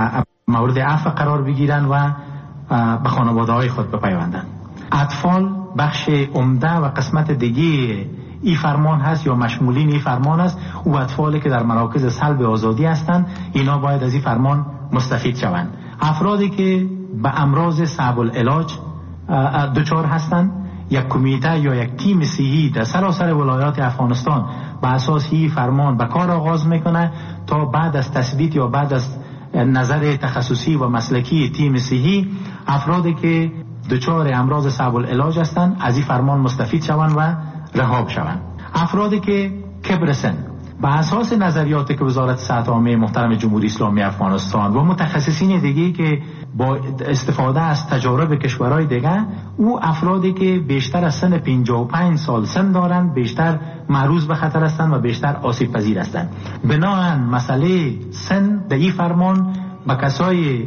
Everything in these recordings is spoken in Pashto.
مورد عفو قرار بگیرند و به خانواده‌های خود بپیوندند. اطفال بخش عمده و قسمت دیگه این فرمان هست یا مشمولین این فرمان است. او اطفالی که در مراکز سلب آزادی هستند اینا باید از این فرمان مستفید شوند. افرادی که به امراض صعب العلاج دچار هستند، یک کمیته یا یک تیم صحی در سراسر ولایات افغانستان به اساس این فرمان به کار آغاز میکنه تا بعد از تثبیت یا بعد از نظر تخصصی و مسلکی تیم صحی افرادی که دچار امراض صعب العلاج هستند از این فرمان مستفید شوند و رها شوند. افرادی که کبر سن به اساس نظریاتی که وزارت صحت عامه محترم جمهوری اسلامی افغانستان و متخصصین دیگه که با استفاده از تجارب کشورهای دیگه، او افرادی که بیشتر از سن 55 سال سن دارند بیشتر معرض به خطر هستند و بیشتر آسیب پذیر هستند. بنابراین مسئله سن در این فرمان به کسای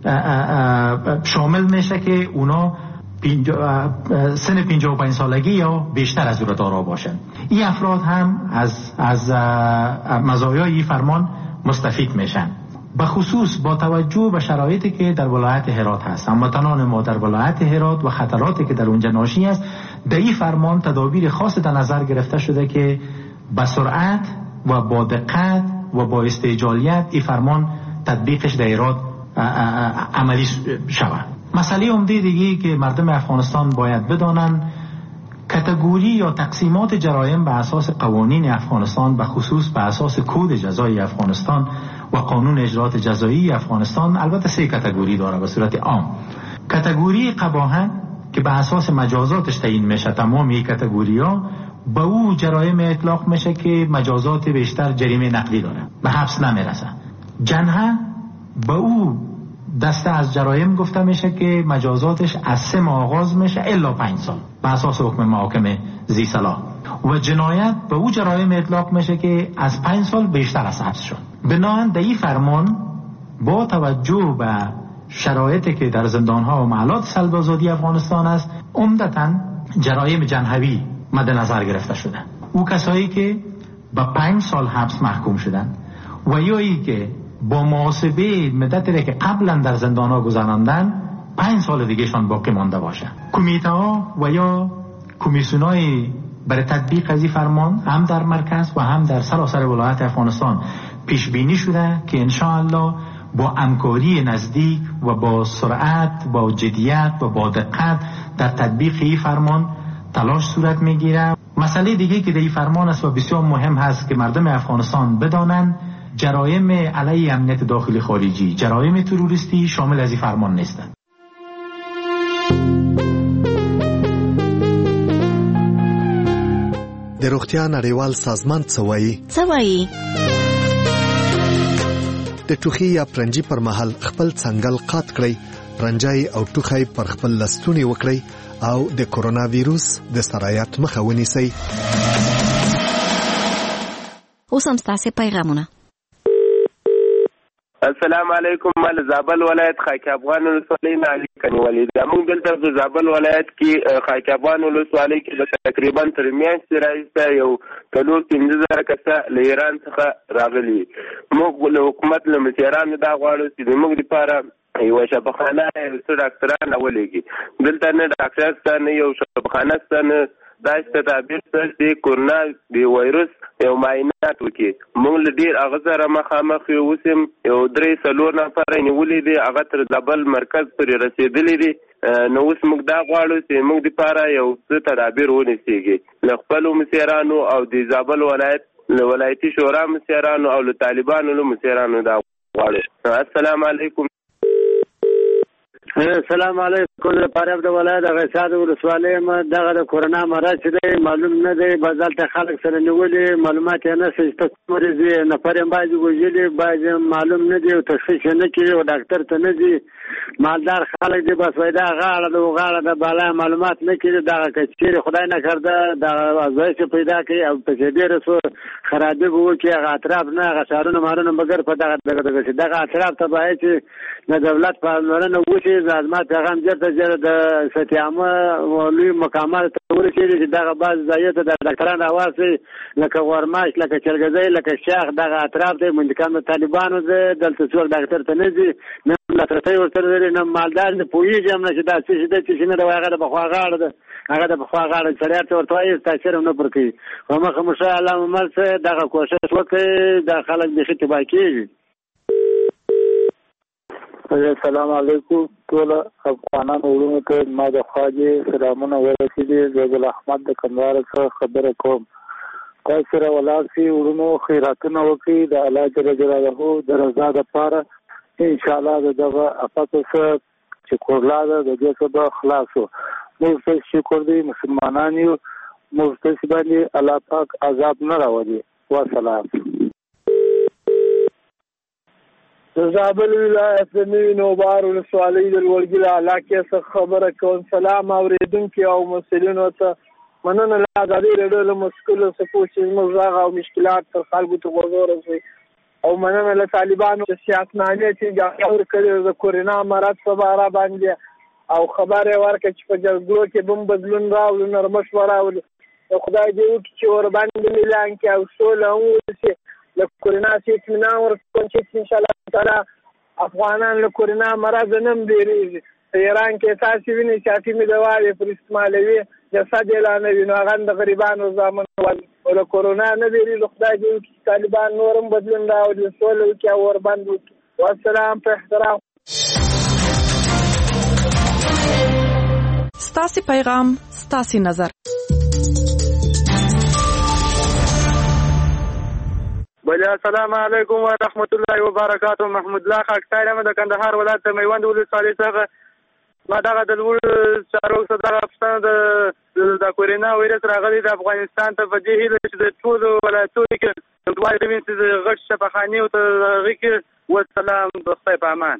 شامل میشه که اونا سن 55 سالگی یا بیشتر از او را دارا باشند. این افراد هم از مزایای این فرمان مستفید میشن. به خصوص با توجه به شرایطی که در ولایت هرات هست، هموطنان ما در ولایت هرات و خطراتی که در اونجا ناشی است، در این فرمان تدابیر خاص در نظر گرفته شده که با سرعت و با دقت و با استعجالیت این فرمان تطبیقش در هرات عملی شود. مسئله عمده دیگه که مردم افغانستان باید بدانن، کاتگوری یا تقسیمات جرایم به اساس قوانین افغانستان، به خصوص به اساس کد جزایی افغانستان و قانون اجرات جزایی افغانستان، البته 3 کاتگوری داره به صورت عام. کاتگوری قباحت که به اساس مجازاتش تعیین میشه، تمام این کاتگوری‌ها به او جرایم اطلاق میشه که مجازات بیشتر جریمه نقدی داره، به حبس نمیرسه. جنحه به او دسته از جرایم گفته میشه که مجازاتش از 3 ماه آغاز میشه الا 5 سال به اساس حکم محاکم ذی صلاح، و جنایت به او جرایم اطلاق میشه که از 5 سال بیشتر از حبس شد. بنابراین در این فرمان با توجه به شرایطی که در زندانها و محلات سلب آزادی افغانستان است، عمدتاً جرایم جنحوی مد نظر گرفته شده. او کسایی که به 5 سال حبس محکوم شدن و یا ای که با محاسبه مدتی که قبلا در زندانها گذراندن 5 سال دیگهشان باقی مانده باشه. کمیته ها و یا کمیسیون های برای تطبیق از این فرمان هم در مرکز و هم در سراسر ولایت افغانستان پیش بینی شده که انشاءالله با همکاری نزدیک و با سرعت، با جدیت و با دقت در تطبیق این فرمان تلاش صورت میگیره. مسئله دیگه که در این فرمان است و بسیار مهم هست که مردم افغانستان بدانند، جرایم علیه امنیت داخلی خارجی، جرایم تروریستی شامل از این فرمان نیستند. د روغتیا نړیوال سازمان څه وایي؟ د ټوخي یا پرنجي پر مهال خپل څنګل قات کړئ، پرنجای او ټوخی پر خپل لستونی وکړئ او د کورونا ویروس د سرایت مخه ونیسئ. اوس هم ستاسو پیغامونه. السلام علیکم. مال زابل ولایت خاک افغان ولسوالۍ نه علي کنیوالي. زموږ دلته د زابل ولایت کې خاک افغان ولسوالۍ کې تقریبا تر میاشتې راځي یو 4-5 کسه له ایران څخه راغلي. موږ له حکومت له مشرانو دا غواړو چې موږ لپاره یو شفاخانه څو ډاکټران ولېږي. دلته نه ډاکټر شته نه یو شفاخانه شته نه دا تدابیر سره د کورونا د وایرس یو معاینات وکړي. موږ له ډېر هغه سره مخامخ یو اوسم یو 3-4 نفر نیولې دي، هغه تر زابل مرکز پورې رسېدلي دي. نو اوس موږ دا غواړو چې موږ دپاره یو څه تدابیر ونیسېږي له خپلو مشرانو او د زابل ولایت له ولایتي شورا مشرانو او له طالبانو له مشرانو دا غواړو. السلام علیکم. السلام علیکم. پاره د ولایت غشاد ولسوالۍ ما دغه د کورونا مرض چې دی معلوم نه دی، بازالته خلک سره نیولې معلومات نه شته، مریض نفر باندې وژلې باندې معلوم نه دی او تشخیص نه کیږي او ډاکټر ته نه دی. مالدار خلک دی بس وای دا غاړه د بالا معلومات نه کیږي، دا کچېره خدای نه کړدا دا ازایش پیدا کوي او په دې رسو خرابې وو کې هغه اطراف نه غشارونه مارونه مگر په دغه اطراف ته وای چې د دولت په لورنه وشي زما پیغام چېرته د ستیامه لوی مقامات ته ورسېږي چې دغه بعض ځایو ته د ډاکټرانو راوستئ لکه غورماش لکه چرګزی لکه شاخ دغه اطراف دی منطقه د طالبانو ده دلته څوک ډاکټر ته نه ځي نه لاسرسی ورسره لري نه مالدار نه پوهېږي هم نه چې دا څه شي ده څه شي نه ده هغه د پخوا غاړه ده هغه د پخوا غاړه سړی ته ورته وایي تاثیر هم نه پر کوي خو مخه مو ښه الله مو مل څه دغه کوښښ وکړئ دا خلک بیخي تباه کېږي. السلام علیکم ټول افغانانو وروڼو ته ما د خواجې سلامونه ورسېدي. زیدل احمد د کندهار څخه خبره کوم. تاسو سره ولاړ شئ وروڼو خیراتونه وکړئ د الله جل جلاله د رضا دپاره انشاءالله د دغه افت څخه چې کورلا ده د دې څخه به خلاص شو. موږ ته شکر دی مسلمانان یو موږ ته باندې الله پاک عذاب نه راولي. وسلام. د زابل ولایت د نوي نوبار ولسوالۍ د لوړګي علاقې څخه خبره کوم. سلام اورېدونکي او مسؤلینو ته مننه له ازادي راډیو له مسؤلو څخه چې زموږ غږ او مشکلات تر خلکو ته ورسوي او مننه له طالبانو د سیاستنامې چې اجازه ورکړې د کورونا مرض په اړه باندې او خبره ورکړه چې په جګړو کې بم بدلون راوړي نرمش راوړي. خدای دې وکړي چې ور باندې ملان کې او سوله وشي له کورونا چې اطمینان ورکړي چې ان شاء الله تعالی افغانان له کورونا مرض نه مریږي. ایران کې تاسو وینئ چې اتمې دواړې پر استعمالوي جسد اعلان وي نو هغه د غریبانو ځامن ول کورونا نه مریږي. خدای دې وکړي طالبان نورم بدلون راوړي سوله وکړي او ور باندې وکړي. والسلام په احترام. ستاسو پیغام ستاسو نظر. بله السلام علیکم و رحمت الله و برکاته. محمود الله خاکسار یم د کندهار ولایت د میوند ولسوالۍ څخه. ما دغه د لوړ چارو څخه دغه پوښتنه د کورونا وایرس راغلی د افغانستان ته په دې هیله چې د ټولو ولایتونو کې دوه د وینې د غټ شفاخانې او هغې کې والسلام د خدای په امان.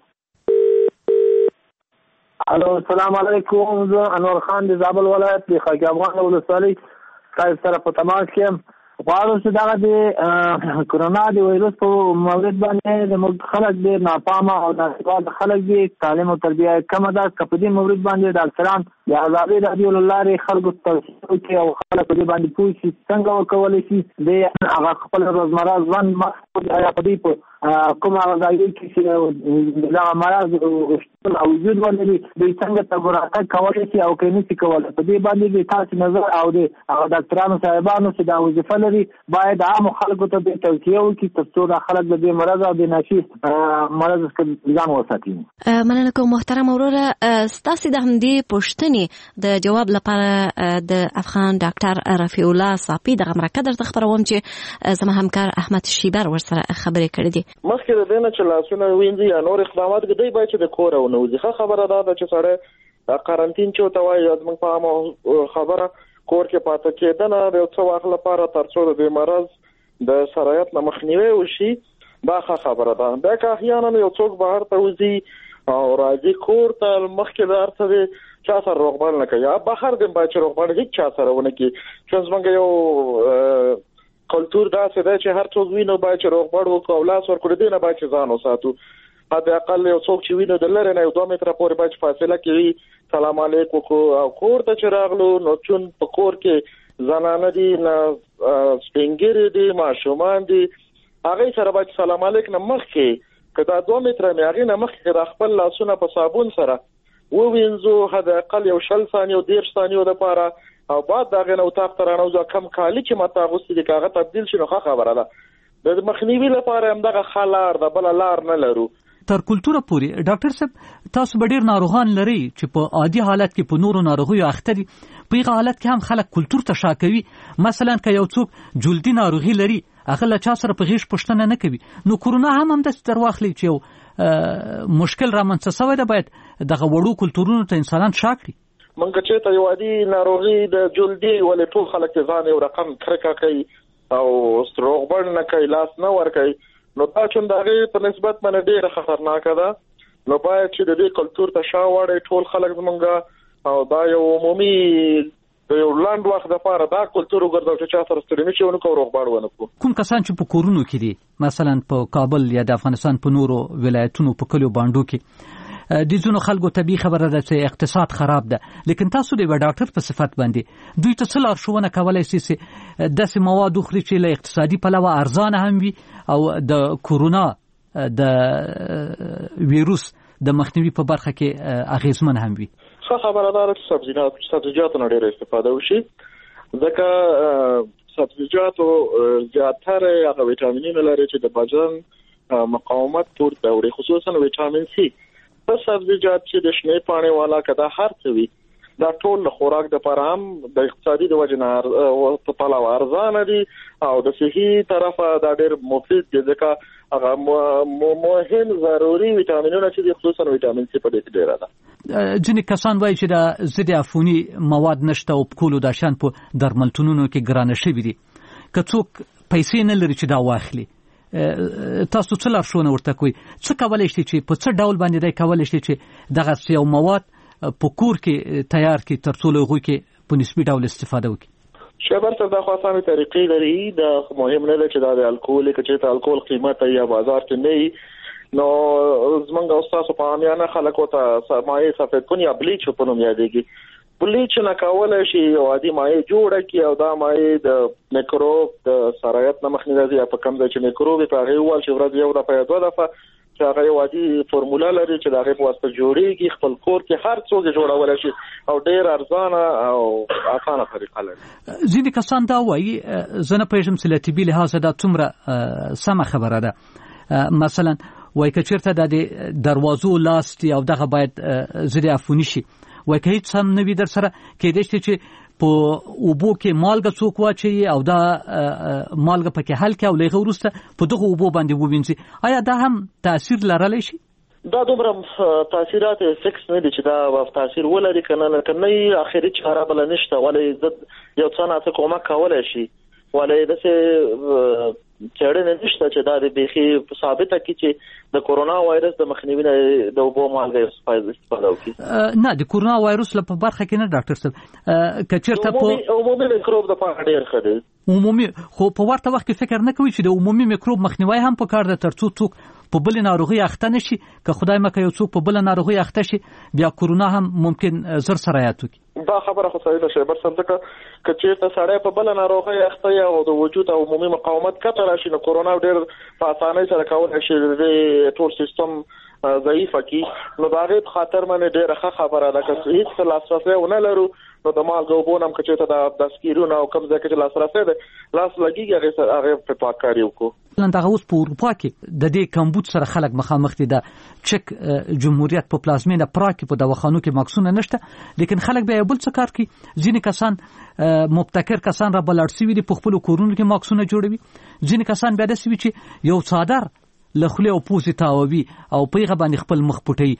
الو السلام علیکم. زه انور خان د زابل ولایت د خاک افغان ولسوالۍ تاسو سره په تماس کې یم. غواړم چې دغه د کورونا د وایرس په مورد باندې د خلک ډېر ناپامه او د خلک د تعلیم او تربیه کمه ده که په دې مورد باندې د افسران د ازادي راډیو له لارې خلکو ته توصیه وکړي او خلک په دې باندې پوه شي څنګه وکولی شي د هغه خپل روزمره ژوند مخکې یا په دې په کوم هغه ځایو کې چې دغه مرض شتون او وجود ولري دوی څنګه تګ کولی شي او که نشي کولی. په دې باندې د تاسو نظر او د هغه ډاکټرانو صاحبانو چې دا وظیفه لري باید عامو خلکو ته د توصیه وکړي تر څو دا خلک د دې مرض او د ناشي مرض څخه ځان وساتي. مننه کوم محترم وروره. ستاسو د همدې پوښتنې د جواب لپاره د افغان ډاکټر رفیع الله صافي دغه مرکه درته خبروم چې زما همکار احمد شیبر ورسره خبرې کړې دي. مخکې د دې نه چې لاسونه وینځي یا نور اقدامات کوي باید چې د کور او نو ځکه خبره ده چې سره قرنټین چې توای زموږ په عامه خبره کور کې پاتې کېدنه د څو وخت لپاره تر څو د مرض د سرایت نه مخنیوي وشي دا خبره ده. دا که احیانا یو څوک بهر ته وځي او راځي کور ته مخکې د ارڅه چا سره روغبړ نه کوي یا بهر د باید روغبړ هیڅ چا سره ونه کوي. چې زمونږ یو کلتور داسې دی چې هر څوک وینو باید چې روغبړ وکړو او لاس ورکړو دې نه باید چې ځان وساتو. حتی اقل یو څوک چې وینو د لرې نه 2 متره پورې باید فاصله کوي سلام علیکم وکړو او کور ته چې راغلو نو چون په کور کې زنانه دي نه سپینګری دي ماشومان دي هغه سره باید سلام علیکم مخکې کدا 2 متره مې هغه نه مخکې د خپل لاسونه په صابون سره ووینځو حتی اقل یو 60 ثانیې او 10 ثانیې لپاره او بعد دغه نو تاخ ترانو ځکه کم کالی چې متا غوستي د کاغه تبديل شنو خبره ده. د مخنیوي لپاره هم دغه خلار د بل لار نه لرو. تر کلتوره پوری ډاکټر صاحب تاسو به ډیر ناروغان لري چې په عادي حالت کې په نورو ناروغیو اخته دي په هغه حالت کې هم خلک کلتور ته شاکوي. مثلا که یو څوک جلدی ناروغي لري هغه له چا سره په غیش پښتنه نه کوي نو کورونا هم د ستر واخلي چې یو مشکل رامنځته شوی ده باید دغه وړو کلتورونو ته انسانان شاکړي. منګه چې ته یو عادي ناروغي د جلدی ولې ټول خلک ځان یو رقم کرکا کوي او ستروغبړ نه کوي لاس نه ور کوي نو دا چې دغه په نسبت باندې ډیره خطرناک ده. نو باید چې د دې کلتور ته شاوړې ټول خلک زمونږه او دا یو عمومي یو لاند وخت د پاره دا کلتور وګرځو چې چا سره ستړي نشي ونکو روغبړ ونکو. کوم کسان چې په کورونو کې دي مثلا په کابل یا د افغانستان په نورو ولایتونو په کلیو باندې کې د ځینو خلکو طبي خبره ده چې اقتصاد خراب ده، لیکن تاسو د ډاکټر په صفت باندې دوی ته څه لارښوونه کولی شئ چې داسې مواد وخوري چې له اقتصادي پلوه ارزانه هم وي او د کورونا د ویروس د مخنیوي په برخه کې اغیزمن هم وي؟ ښه خبره ده چې سبزیجاتو نه ډېره استفاده وشي، ځکه سبزیجاتو زیاتره هغه ویټامینونه لري چې د بدن مقاومت پورته وړي، خصوصا ویټامین سی. په سبزیجات چې د شنې پاڼې والا کدا هر څه وي دا ټول خوراک د لپاره هم د اقتصادي د وجه نه په پلوه ارزانه دي او د صحي طرفه دا ډېر مفید دي، ځکه هغه مهم ضروري ویټامینونه چې خصوصا ویټامین سی په دې کې ډېر ده. ځینې کسان وایي چې د ضد عفوني مواد نشته او په کولو دا شان په درملتونونو کې ګرانه شوي دي، که څوک پیسې نه لري چې دا واخلي تاسو څه لارښوونه ورته کوئ؟ څه کولی شئ چې په څه ډول باندې دی کولی شئ چې دغه یو مواد په کور کې تیار کړي تر څو له هغوی کې په نسبي ډول استفاده وکړي؟ شبر صاحب دا خو اسانه طریقې لري، دا مهم نه ده چې دا د الکول کې چې الکول قیمت یا بازار کې نه وي، نو زمونږ استاد په عامیانه خلکو ته مایع سفید کن یا بلیچ په نوم یادېږي، بلیچ نه کولای شي یو عادي مایع جوړه کړي او دا مایع د میکروب د سرایت نه مخنیوي یا په کوم ځای چې میکروب په هغه وال چې ورځ یو دفعه یا دوه دفعه چې هغه یو عادي فورمولا لري چې دا هغه په واسطه جوړیږي، خپل کور کې هر څوک جوړول شي او ډېر ارزانه او اسانه طریقه لري. ځینې کسان دا وایي زه نه پوهېږم چې له طبي لحاظه دا څومره سمه خبره ده، مثلا وایي که چېرته د دروازو لاستي او دغه باید ضد عفوني شي، وایي که هیڅ هم نه وي در سره کېدای شي چې په اوبو کې مالګه څوک واچوي او دا مالګه پکې حل کړي او له هغه وروسته په دغه اوبو باندې ووینځي، آیا دا هم تاثیر لرلی شي؟ دا دومره تاثیرات فکس نه دي چې دا تاثیر ولري که نه، اخري چاره بله نشته، ولې ضد یو څه نه څه کومک کولی شي، ولې داسې څېړنې نشته چې دا د بیخي ثابته کړي چې د کورونا وایرس د مخنیوي نه د اوبو مالګه استفاده وکړي. نه د کورونا وایرس په برخه کې نه ډاکټر صاحب، که چېرته په عمومي میکروب دپاره ډېر ښه دی عمومي، خو په ورته وخت کې فکر نه کوي چې د عمومي میکروب مخنیوی هم پکار ده تر څو څوک په بلې ناروغي اخته نشي، که خدای مکه یو څوک په بله ناروغي اخته شي بیا کورونا هم ممکن زر سرایت وکړي. دا خبره خو صحیح ده شیبر صاحب، ځکه که چېرته سړی په بله ناروغۍ اخته یا او د وجود او عمومي مقاومت کته راشي نو کورونا ډېر په اسانۍ سره کولی شي د ټول سیستم ضعیفه کړي، نو د هغې په خاطر باندې ډېره ښه خبره ده. که هېڅ لاسرسی ونه لرو نو د مالګه اوبو نه هم که چېرته د دستګیرونه او کوم ځای کې چې لاسرسی دی لاس لګېږي هغې پرې پاککاري وکړو. دغه اوس په اروپا کې د دې کمبود سره خلک مخامخ دي، د چک جمهوریت په پلازمینه پراګ کې په دواخانو کې ماکسونه نشته، لیکن خلک بیا بل څه کار کوي، ځینې کسان مبتکر کسان را بلاړ شوي دي په خپلو کورونو کې ماکسونه جوړوي، ځینې کسان بیا داسې وي چې یو څادر له خولې او پوزې تاووي او په هغه باندې خپل مخ پټوي.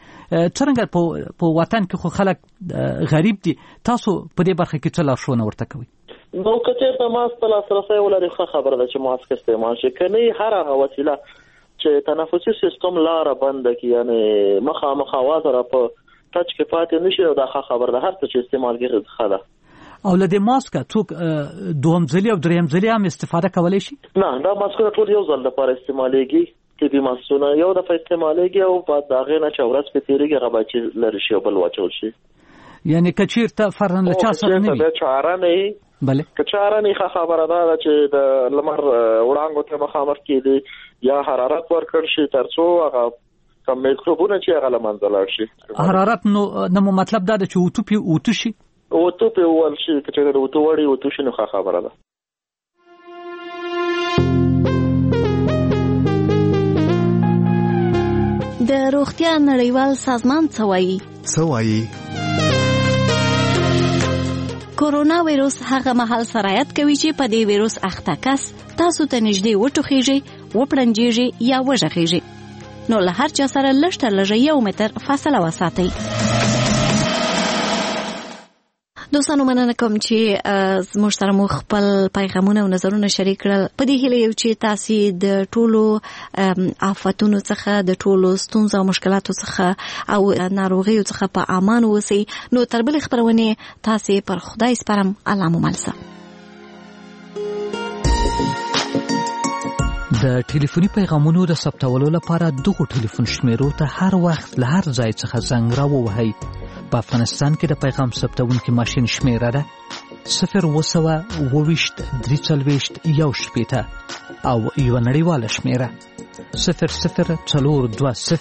څرنګه په وطن کې خو خلک غریب دي، تاسو په دې برخه کې څه لارښوونه ورته کوئ؟ نو که چېرته ماسک ته لاسرسی ولري ښه خبره ده چې ماسک استعمال شي، که نه هر هغه وسیله چې تنفسي سیستم لاره بنده کړي، یعنې مخامخ اواز را په ټچ کې پاتې نه شي، او دا ښه خبره ده، هر څه چې استعمال کېږي ښه ده. او له دې ماسکه څوک دوهم ځلي او دریم ځلي هم استفاده کولی شي؟ نه، دا ماسکونه ټول یو ځل لپاره استعمالېږي، طبي ماسکونه یو دفعه استعمالېږي او بعد د هغې نه چې ورځ پرې تېرېږي هغه باید چې لرې شي او بل واچول شي. یعنې که چېرته فرضاً له چا سره نه وي چاره نه وي، که چاره نه ښه خبره ده چې د لمر وړانګو ته مخامخ کېدي یا حرارت ورکړل شي تر څو هغه کوم میکروبونه چې هغه له منځه لاړ شي. حرارت نو مطلب دا ده چې اوتو شي، اوتو پې وویل شي، که چېرته د اوتو وړې اوتو شي نو ښه خبره ده. د روغتیا نړیوال سازمان څه وایي؟ کورونا ویروس هغه مهال سرایت کوي چې په دې ویروس اخته کس تاسو ته نږدې وټوخیږي، وپړنجیږي یا وژغیږي، نو له هر چا سره لږ تر لږه 1 متر فاصله وساتئ. دوستانو مننه کوم چې زموږ سره مو خپل پیغامونه او نظرونه شریک کړل. په دې هیله یو چې تاسو د ټولو آفاتونو څخه، د ټولو ستونزو او مشکلاتو څخه او ناروغیو څخه په امان اوسئ. نو تر بلې خپرونې تاسو پر خدای سپارم. الله مو مل شه. د ټلیفوني پیغامونو د ثبتولو لپاره دغه ټلیفون شمیرو ته هر وخت له هر ځای څخه زنګ راووهئ. په افغانستان کې د پیغام ثبتونکي ماشین شمیره ده 0202341 او یو نړیواله شمیره 0042